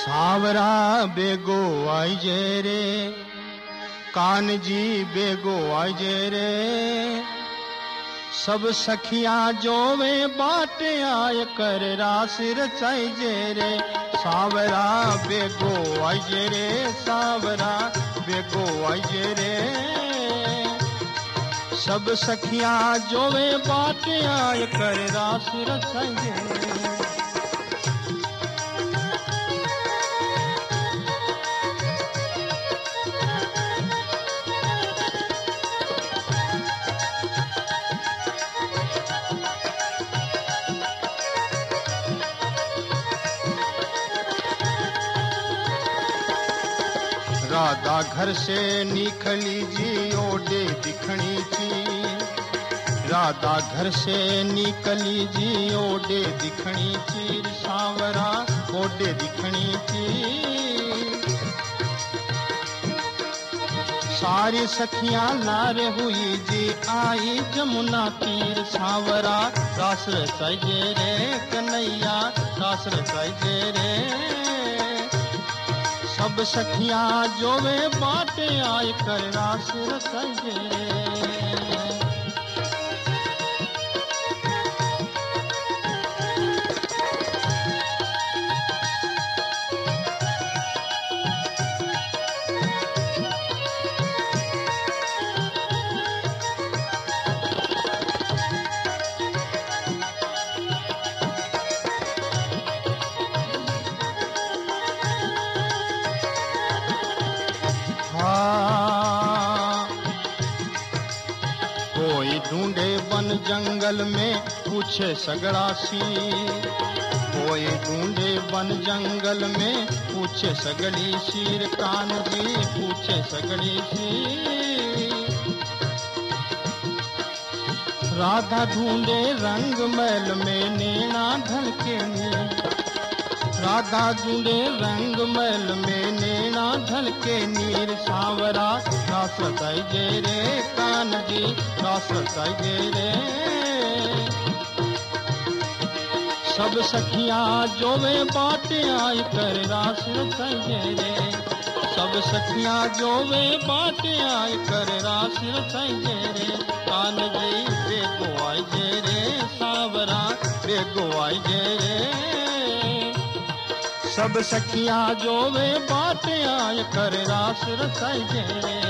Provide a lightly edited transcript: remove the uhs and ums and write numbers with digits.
सावरा बेगो आई जे रे, कान जी बेगो आई जे रे, सब सखियां जोवे बाटे आय कर रास रचाई जे रे। सावरा बेगो आई जे रे, सावरा बेगो आई जे रे, सब सखियां जोवे बाटे आय कर रास रचाई जे रे। राधा घर से निकली जी ओडे दिखणी ची, राधा घर से निकली जी ओडे दिखणी ची, सावरा ओडे दिखणी ची। सारी सखियां लारे हुई जी आई जमुना तीर, सावरा रास रचाई जे रे, कन्हैया रास रचाई जे रे, सब सखियां जोवे बाटे आय कर रास रचाई जे रे। कोई ढूंढे वन जंगल में पूछे सगड़ा सी, कोई ढूंढे वन जंगल में पूछे सगड़ी शीर, कान जी पूछे सगड़ी सी। राधा ढूंढे रंग महल में नैना ढलके नीर, राधा ढूंढे रंग महल में नैना ढलके नीर, सावरा रास रचाई जे रे, कान जी रास रचाई जे रे, सब सखियां जोवे बाटे आय कर रास रचाई जे रे, सब सखियां जोवे बाटे आय कर रास रचाई जे रे, कान जी बेगो आई जे रे, सावरा बेगो आई जे रे, सब सखियां जोवे बाटे आय कर रास रचाई जे रे।